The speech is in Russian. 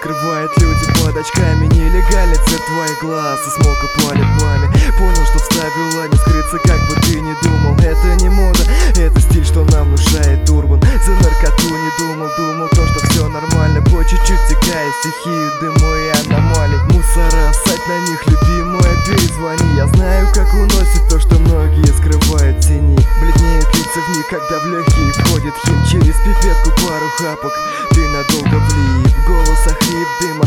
скрывают люди под очками. Нелегальный цвет твоих глаз и смог упали пламя. Понял, что вставила не скрыться, как бы ты ни думал. Это не мода, это стиль, что нам внушает урбан. За наркоту не думал, думал то, что все нормально. По чуть-чуть текая стихию, дыму и аномалий. Мусора, ссать на них, любимая, перезвони. Я знаю, как уносит то, что многие скрывают в тени. Бледнеют лица в них, когда в легкие входит хим. Через пипетку пару хапок ты надолго влип. Голос охрип, дым